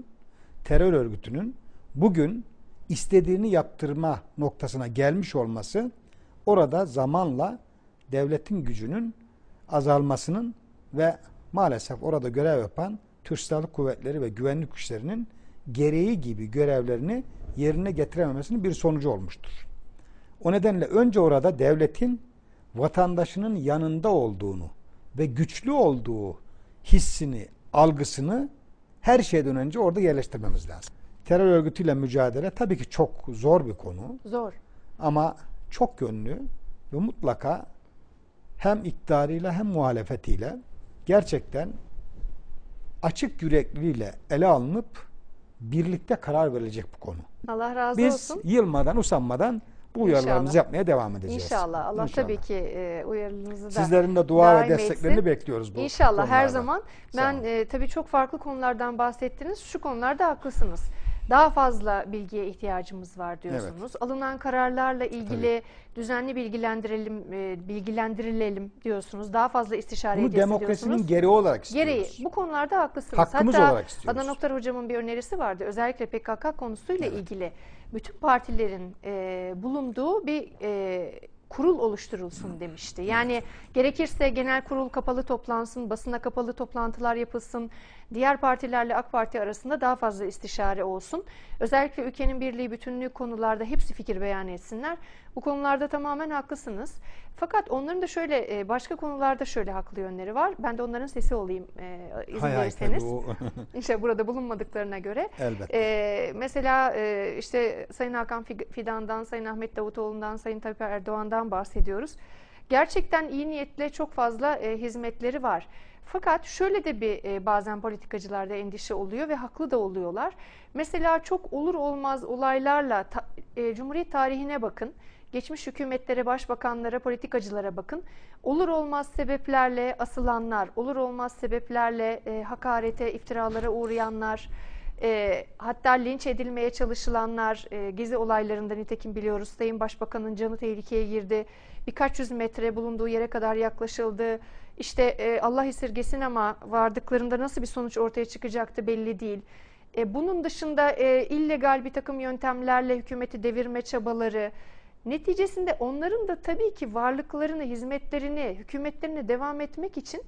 terör örgütünün bugün istediğini yaptırma noktasına gelmiş olması orada zamanla devletin gücünün azalmasının ve maalesef orada görev yapan Türk Silahlı Kuvvetleri ve güvenlik güçlerinin gereği gibi görevlerini yerine getirememesinin bir sonucu olmuştur. O nedenle önce orada devletin vatandaşının yanında olduğunu ve güçlü olduğu hissini, algısını her şeyden önce orada yerleştirmemiz lazım. Terör örgütüyle mücadele tabii ki çok zor bir konu. Zor. Ama çok yönlü ve mutlaka hem iktidarıyla hem muhalefetiyle gerçekten açık yürekliliğiyle ele alınıp birlikte karar verilecek bu konu. Allah razı Biz olsun. yılmadan, usanmadan bu uyarılarımızı İnşallah. yapmaya devam edeceğiz. İnşallah. Allah İnşallah. tabii ki uyarınızı da Sizlerin de dua ve daim desteklerini etsin. bekliyoruz bu İnşallah her konularda. zaman. Sağ olun. Ben tabii çok farklı konulardan bahsettiniz. Şu konularda haklısınız. Daha fazla bilgiye ihtiyacımız var diyorsunuz. Alınan kararlarla ilgili düzenli bilgilendirilelim diyorsunuz. Daha fazla istişare Bunu edilsin demokrasinin diyorsunuz. gereği olarak istiyoruz. Gereği. Bu konularda haklısınız. Hakkımız Hatta olarak istiyoruz. Adnan Oktar hocamın bir önerisi vardı. Özellikle PKK konusuyla ilgili bütün partilerin bulunduğu bir kurul oluşturulsun demişti. Yani gerekirse genel kurul kapalı toplansın, basına kapalı toplantılar yapılsın, diğer partilerle AK Parti arasında daha fazla istişare olsun. Özellikle ülkenin birliği, bütünlüğü konularda hepsi fikir beyan etsinler. Bu konularda tamamen haklısınız. Fakat onların da şöyle başka konularda şöyle haklı yönleri var. Ben de onların sesi olayım izin verirseniz. İşte burada bulunmadıklarına göre. Elbette. Mesela işte Sayın Hakan Fidan'dan, Sayın Ahmet Davutoğlu'ndan, Sayın Tayyip Erdoğan'dan bahsediyoruz. Gerçekten iyi niyetle çok fazla hizmetleri var. Fakat şöyle de bir bazen politikacılarda endişe oluyor ve haklı da oluyorlar. Mesela çok olur olmaz olaylarla Cumhuriyet tarihine bakın. Geçmiş hükümetlere, başbakanlara, politikacılara bakın. Olur olmaz sebeplerle asılanlar, olur olmaz sebeplerle hakarete, iftiralara uğrayanlar, hatta linç edilmeye çalışılanlar, Gezi olaylarında nitekim biliyoruz. Sayın Başbakan'ın canı tehlikeye girdi. Birkaç yüz metre bulunduğu yere kadar yaklaşıldı. İşte Allah esirgesin ama vardıklarında nasıl bir sonuç ortaya çıkacaktı belli değil. Bunun dışında illegal bir takım yöntemlerle hükümeti devirme çabaları, neticesinde onların da tabii ki varlıklarını, hizmetlerini, hükümetlerine devam etmek için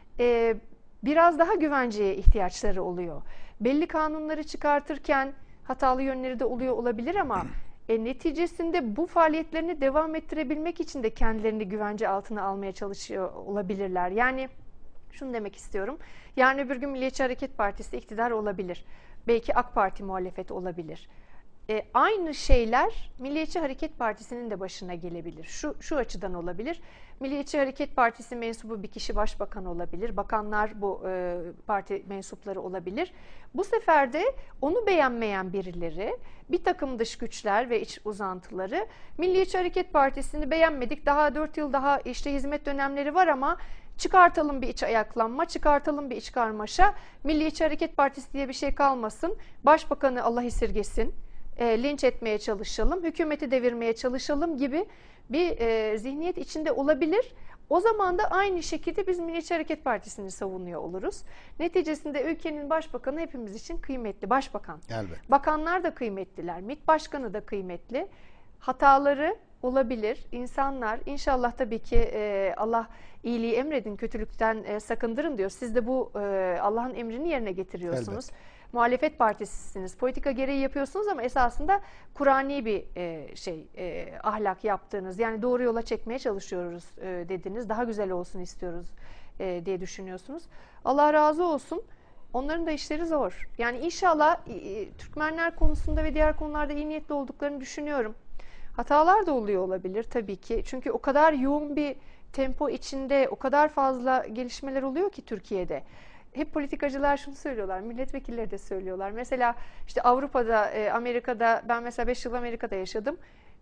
biraz daha güvenceye ihtiyaçları oluyor. Belli kanunları çıkartırken hatalı yönleri de oluyor olabilir ama neticesinde bu faaliyetlerini devam ettirebilmek için de kendilerini güvence altına almaya çalışıyor olabilirler. Yani şunu demek istiyorum. Yarın öbür gün Milliyetçi Hareket Partisi iktidar olabilir. Belki AK Parti muhalefeti olabilir. Aynı şeyler Milliyetçi Hareket Partisi'nin de başına gelebilir. Şu açıdan olabilir. Milliyetçi Hareket Partisi mensubu bir kişi başbakan olabilir. Bakanlar bu parti mensupları olabilir. Bu sefer de onu beğenmeyen birileri, bir takım dış güçler ve iç uzantıları Milliyetçi Hareket Partisi'ni beğenmedik. Daha 4 yıl daha işte hizmet dönemleri var ama çıkartalım bir iç ayaklanma, çıkartalım bir iç karmaşa. Milliyetçi Hareket Partisi diye bir şey kalmasın. Başbakanı Allah esirgesin. Linç etmeye çalışalım, hükümeti devirmeye çalışalım gibi bir zihniyet içinde olabilir. O zaman da aynı şekilde biz Milliyetçi Hareket Partisi'ni savunuyor oluruz. Neticesinde ülkenin başbakanı hepimiz için kıymetli. Başbakan. Elbette. Bakanlar da kıymetliler. MİT Başkanı da kıymetli. Hataları olabilir. İnsanlar inşallah tabii ki Allah iyiliği emredin, kötülükten sakındırın diyor. Siz de bu Allah'ın emrini yerine getiriyorsunuz. Elbette. Muhalefet partisisiniz. Politika gereği yapıyorsunuz ama esasında Kur'ani bir ahlak yaptığınız, yani doğru yola çekmeye çalışıyoruz dediniz. Daha güzel olsun istiyoruz diye düşünüyorsunuz. Allah razı olsun. Onların da işleri zor. Yani inşallah Türkmenler konusunda ve diğer konularda iyi niyetli olduklarını düşünüyorum. Hatalar da oluyor olabilir tabii ki. Çünkü o kadar yoğun bir tempo içinde o kadar fazla gelişmeler oluyor ki Türkiye'de. Hep politikacılar şunu söylüyorlar, milletvekilleri de söylüyorlar. Mesela işte Avrupa'da, Amerika'da, ben mesela 5 yıl Amerika'da yaşadım.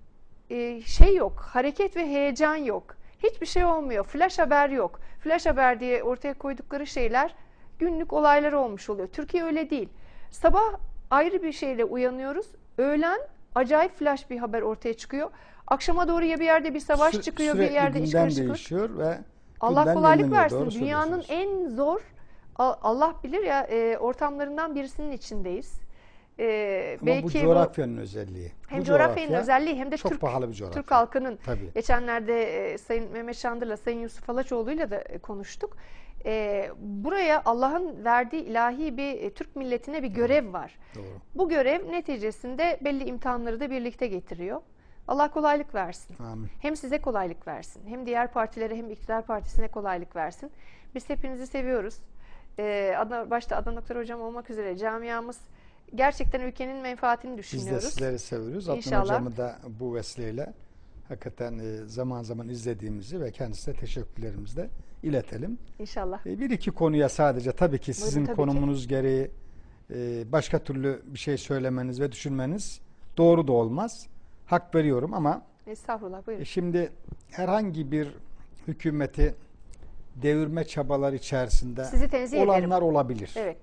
Şey yok, hareket ve heyecan yok. Hiçbir şey olmuyor, flash haber yok. Flash haber diye ortaya koydukları şeyler günlük olaylar olmuş oluyor. Türkiye öyle değil. Sabah ayrı bir şeyle uyanıyoruz, öğlen acayip flash bir haber ortaya çıkıyor. Akşama doğru ya bir yerde bir savaş çıkıyor, bir yerde iç karışıklık. Değişiyor ve Allah kolaylık versin. Dünyanın en zor, Allah bilir ya, ortamlarından birisinin içindeyiz. Ama belki bu coğrafyanın özelliği. Hem coğrafyanın özelliği hem de çok pahalı bir coğrafya. Türk halkının. Tabii. Geçenlerde Sayın Mehmet Şandır'la Sayın Yusuf Alaçoğlu'yla da konuştuk. Buraya Allah'ın verdiği ilahi bir Türk milletine bir görev var. Doğru. Bu görev neticesinde belli imtihanları da birlikte getiriyor. Allah kolaylık versin. Amin. Hem size kolaylık versin. Hem diğer partilere hem iktidar partisine kolaylık versin. Biz hepinizi seviyoruz. Başta Adnan Oktar hocam olmak üzere camiamız gerçekten ülkenin menfaatini düşünüyoruz. Biz de sizleri seviyoruz. İnşallah. Adnan hocamı da bu vesileyle hakikaten zaman zaman izlediğimizi ve kendisine teşekkürlerimizi de iletelim. İnşallah. Bir iki konuya sadece tabii ki sizin Buyurun, tabii konumunuz gereği başka türlü bir şey söylemeniz ve düşünmeniz doğru da olmaz. Hak veriyorum ama Estağfurullah, buyurun. şimdi herhangi bir hükümeti devirme çabaları içerisinde Sizi tenzih ederim. olanlar olabilir. Evet.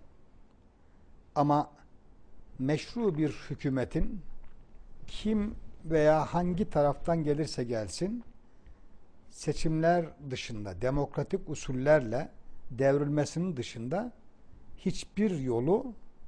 Ama meşru bir hükümetin kim veya hangi taraftan gelirse gelsin seçimler dışında, demokratik usullerle devrilmesinin dışında hiçbir yolu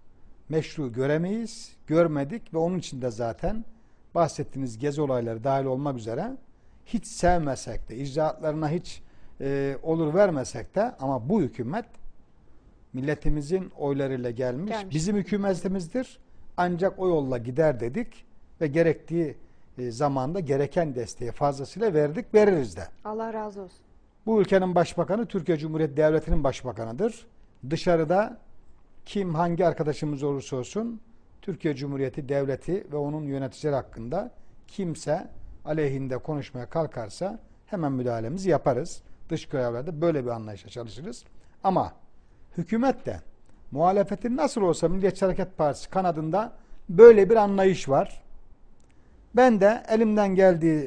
meşru göremeyiz, görmedik ve onun için de zaten bahsettiğiniz gezi olayları dahil olmak üzere hiç sevmesek de, icraatlarına hiç olur vermesek de ama bu hükümet milletimizin oylarıyla gelmiş. Bizim hükümetimizdir. Ancak o yolla gider dedik ve gerektiği zamanda gereken desteği fazlasıyla verdik, veririz de. Allah razı olsun. Bu ülkenin başbakanı Türkiye Cumhuriyeti Devleti'nin başbakanıdır. Dışarıda kim hangi arkadaşımız olursa olsun Türkiye Cumhuriyeti Devleti ve onun yöneticileri hakkında kimse aleyhinde konuşmaya kalkarsa hemen müdahalemizi yaparız. Dış görevlerde böyle bir anlayışla çalışırız. Ama hükümet de muhalefetin nasıl olsa Milliyetçi Hareket Partisi kanadında böyle bir anlayış var. Ben de elimden geldiği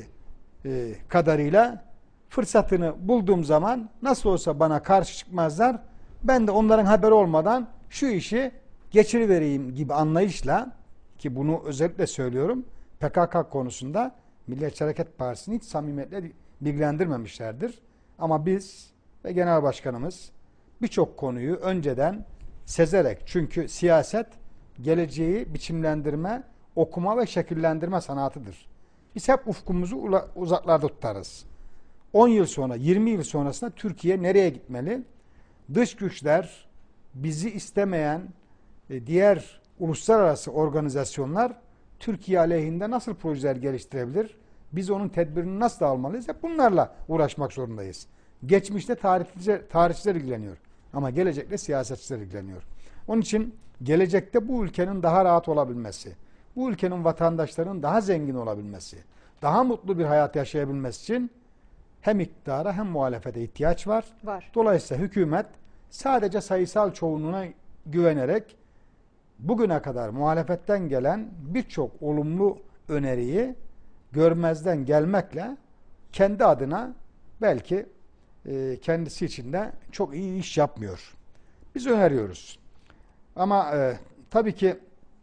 kadarıyla fırsatını bulduğum zaman nasıl olsa bana karşı çıkmazlar. Ben de onların haberi olmadan şu işi geçirivereyim gibi anlayışla, ki bunu özellikle söylüyorum, PKK konusunda Milliyetçi Hareket Partisi'ni hiç samimiyetle bilgilendirmemişlerdir. Ama biz ve Genel Başkanımız birçok konuyu önceden sezerek, çünkü siyaset geleceği biçimlendirme, okuma ve şekillendirme sanatıdır. Biz hep ufkumuzu uzaklarda tutarız. 10 yıl sonra, 20 yıl sonrasında Türkiye nereye gitmeli? Dış güçler, bizi istemeyen diğer uluslararası organizasyonlar Türkiye aleyhinde nasıl projeler geliştirebilir? Biz onun tedbirini nasıl almalıyız? Hep bunlarla uğraşmak zorundayız. Geçmişte tarihçiler ilgileniyor. Ama gelecekte siyasetçiler ilgileniyor. Onun için gelecekte bu ülkenin daha rahat olabilmesi, bu ülkenin vatandaşlarının daha zengin olabilmesi, daha mutlu bir hayat yaşayabilmesi için hem iktidara hem muhalefete ihtiyaç var. Dolayısıyla hükümet sadece sayısal çoğunluğuna güvenerek bugüne kadar muhalefetten gelen birçok olumlu öneriyi görmezden gelmekle kendi adına belki kendisi için de çok iyi iş yapmıyor. Biz öneriyoruz. Ama tabii ki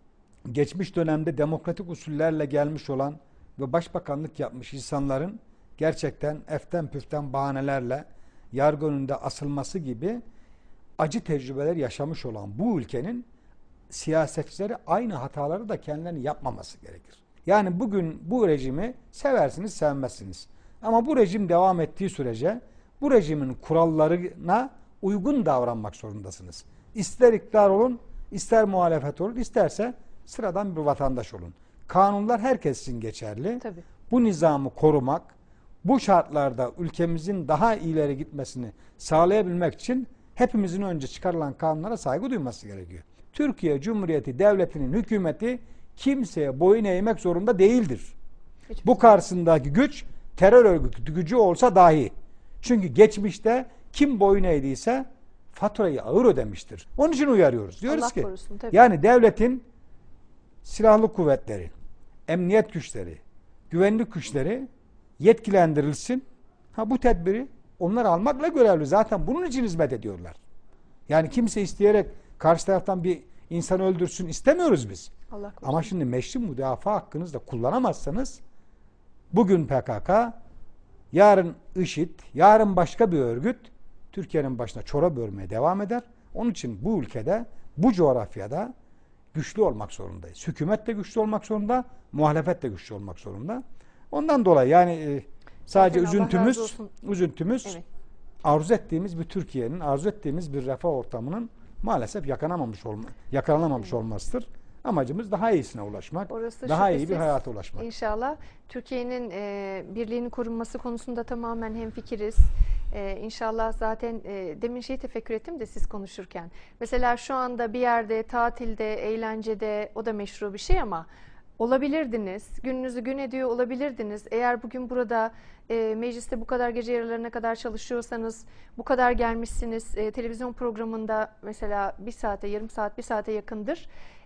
geçmiş dönemde demokratik usullerle gelmiş olan ve başbakanlık yapmış insanların gerçekten eften püften bahanelerle yargı önünde asılması gibi acı tecrübeler yaşamış olan bu ülkenin siyasetçileri aynı hataları da kendilerine yapmaması gerekir. Yani bugün bu rejimi seversiniz, sevmezsiniz. Ama bu rejim devam ettiği sürece bu rejimin kurallarına uygun davranmak zorundasınız. İster iktidar olun, ister muhalefet olun, isterse sıradan bir vatandaş olun. Kanunlar herkes için geçerli. Tabii. Bu nizamı korumak, bu şartlarda ülkemizin daha ileri gitmesini sağlayabilmek için hepimizin önce çıkarılan kanunlara saygı duyması gerekiyor. Türkiye Cumhuriyeti Devleti'nin hükümeti kimseye boyun eğmek zorunda değildir. Bu karşısındaki güç terör örgütü gücü olsa dahi. Çünkü geçmişte kim boyun eğdiyse faturayı ağır ödemiştir. Onun için uyarıyoruz. Diyoruz Allah ki korusun, tabii. yani devletin silahlı kuvvetleri, emniyet güçleri, güvenlik güçleri yetkilendirilsin. Bu tedbiri onlar almakla görevli. Zaten bunun için hizmet ediyorlar. Yani kimse isteyerek karşı taraftan bir insan öldürsün istemiyoruz biz. Allah korusun. Ama şimdi meşru müdafaa hakkınızı da kullanamazsanız bugün PKK, yarın IŞİD, yarın başka bir örgüt Türkiye'nin başına çorap örmeye devam eder. Onun için bu ülkede, bu coğrafyada güçlü olmak zorundayız. Hükümet de güçlü olmak zorunda, muhalefet de güçlü olmak zorunda. Ondan dolayı yani sadece üzüntümüz evet, arzu ettiğimiz bir Türkiye'nin, arzu ettiğimiz bir refah ortamının maalesef yakalanamamış olmasıdır. Amacımız daha iyisine ulaşmak, daha iyi bir hayata ulaşmak. İnşallah Türkiye'nin birliğinin korunması konusunda tamamen hemfikiriz. İnşallah zaten demin tefekkür ettim de siz konuşurken. Mesela şu anda bir yerde tatilde, eğlencede, o da meşru bir şey ama olabilirdiniz. Gününüzü gün ediyor olabilirdiniz. Eğer bugün burada mecliste bu kadar gece yarılarına kadar çalışıyorsanız, bu kadar gelmişsiniz, televizyon programında mesela bir saate, yarım saat, bir saate yakındır.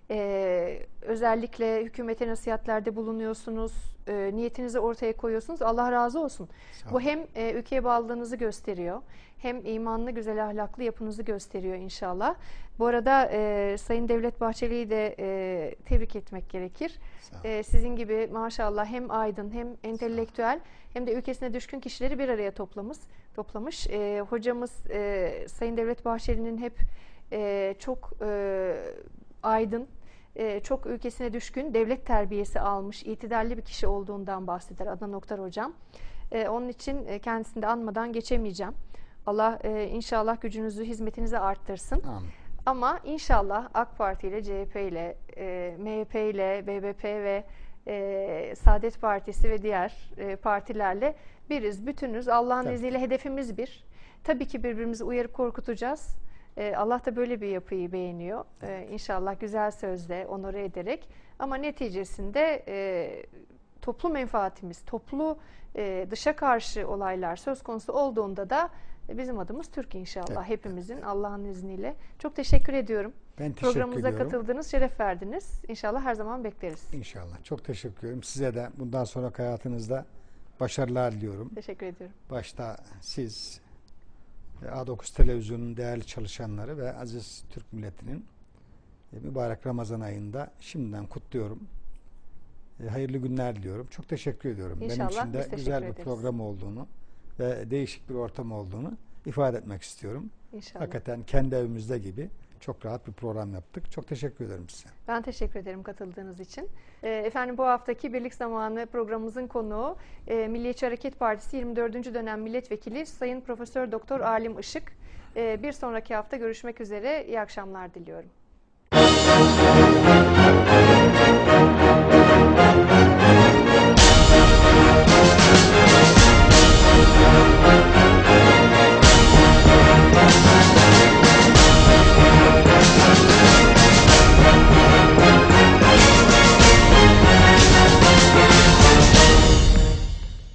Özellikle hükümete nasihatlerde bulunuyorsunuz, niyetinizi ortaya koyuyorsunuz. Allah razı olsun. Bu hem ülkeye bağlılığınızı gösteriyor, hem imanlı, güzel ahlaklı yapınızı gösteriyor inşallah. Bu arada Sayın Devlet Bahçeli'yi de tebrik etmek gerekir. Sizin gibi maşallah hem aydın, hem entelektüel, hem de ülkesine düşkün kişileri bir araya toplamış. Hocamız Sayın Devlet Bahçeli'nin hep çok aydın, çok ülkesine düşkün, devlet terbiyesi almış, itidalli bir kişi olduğundan bahseder Adnan Oktar hocam. Onun için kendisini de anmadan geçemeyeceğim. Allah inşallah gücünüzü, hizmetinizi arttırsın. Amin. Ama inşallah AK Parti ile, CHP ile, MHP ile, BBP ve Saadet Partisi ve diğer partilerle biriz, bütünüz. Allah'ın izniyle hedefimiz bir. Tabii ki birbirimizi uyarıp korkutacağız. Allah da böyle bir yapıyı beğeniyor. İnşallah güzel sözle, onore ederek. Ama neticesinde toplu menfaatimiz, toplu dışa karşı olaylar söz konusu olduğunda da bizim adımız Türk inşallah. Evet. Hepimizin Allah'ın izniyle. Çok teşekkür ediyorum. Ben teşekkür Programımıza ediyorum. katıldınız, şeref verdiniz. İnşallah her zaman bekleriz. İnşallah. Çok teşekkür ederim. Size de bundan sonraki hayatınızda başarılar diliyorum. Teşekkür ediyorum. Başta siz, A9 Televizyonu'nun değerli çalışanları ve aziz Türk milletinin mübarek Ramazan ayında şimdiden kutluyorum. Hayırlı günler diliyorum. Çok teşekkür ediyorum. İnşallah, benim için de güzel bir program olduğunu ve değişik bir ortam olduğunu ifade etmek istiyorum. İnşallah. Hakikaten kendi evimizde gibi çok rahat bir program yaptık. Çok teşekkür ederim size. Ben teşekkür ederim katıldığınız için. Efendim, bu haftaki Birlik Zamanı programımızın konuğu Milliyetçi Hareket Partisi 24. dönem milletvekili Sayın Profesör Doktor Alim Işık. Bir sonraki hafta görüşmek üzere. İyi akşamlar diliyorum.